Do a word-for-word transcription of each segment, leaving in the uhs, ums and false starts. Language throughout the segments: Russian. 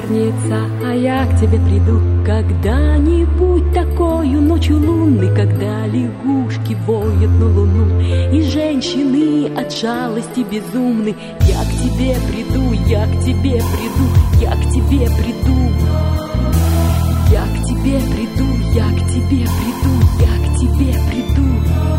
снится, а я к тебе приду когда-нибудь такою ночью лунной, когда лягушки воют на луну и женщины от жалости безумны. Я к тебе приду, я к тебе приду, я к тебе приду. Я к тебе приду, я к тебе приду, я к тебе приду.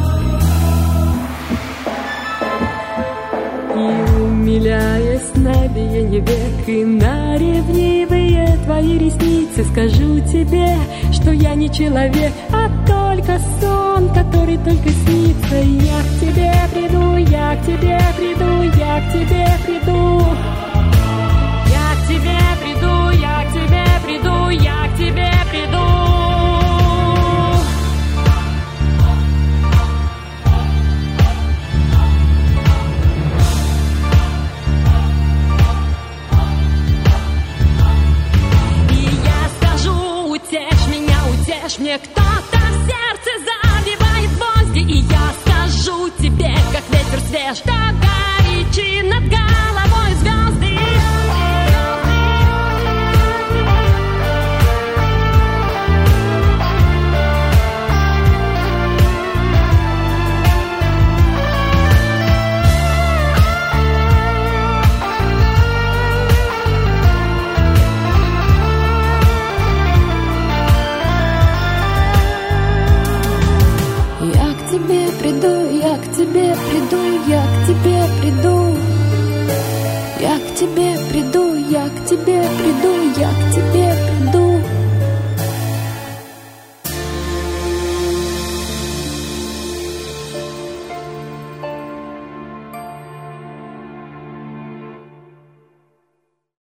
И умиляясь на биение век и на ревнивые твои ресницы, скажу тебе, что я не человек, а только сон, который только снится. Я к тебе приду, я к тебе приду, я к тебе приду. Я к тебе приду, я к тебе приду, я к тебе приду. Мне кто-то в сердце забивает гвозди, и я скажу тебе, как ветер свеж, что горячи над головой звезды. Я к тебе приду, я к тебе приду. Я к тебе приду, я к тебе приду, я к тебе